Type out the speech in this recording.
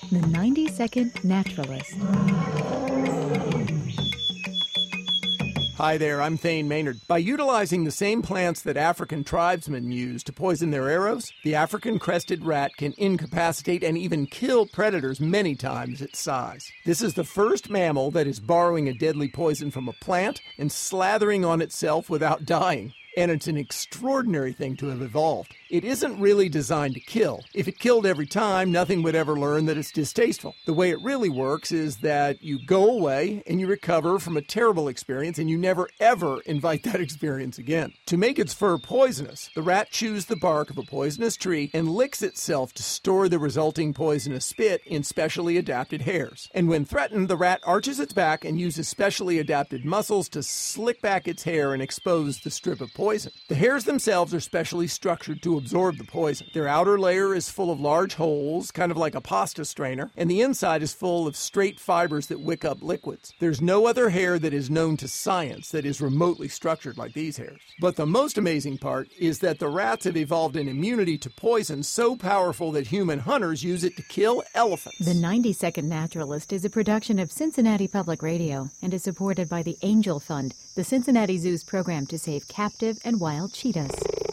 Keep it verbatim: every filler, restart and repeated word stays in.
The ninety second Naturalist. Hi there, I'm Thane Maynard. By utilizing the same plants that African tribesmen use to poison their arrows, the African crested rat can incapacitate and even kill predators many times its size. This is the first mammal that is borrowing a deadly poison from a plant and slathering on itself without dying. And it's an extraordinary thing to have evolved. It isn't really designed to kill. If it killed every time, nothing would ever learn that it's distasteful. The way it really works is that you go away and you recover from a terrible experience and you never ever invite that experience again. To make its fur poisonous, the rat chews the bark of a poisonous tree and licks itself to store the resulting poisonous spit in specially adapted hairs. And when threatened, the rat arches its back and uses specially adapted muscles to slick back its hair and expose the strip of poison. Poison. The hairs themselves are specially structured to absorb the poison. Their outer layer is full of large holes, kind of like a pasta strainer, and the inside is full of straight fibers that wick up liquids. There's no other hair that is known to science that is remotely structured like these hairs. But the most amazing part is that the rats have evolved an immunity to poison so powerful that human hunters use it to kill elephants. The ninety second Naturalist is a production of Cincinnati Public Radio and is supported by the Angel Fund, the Cincinnati Zoo's program to save captive and wild cheetahs.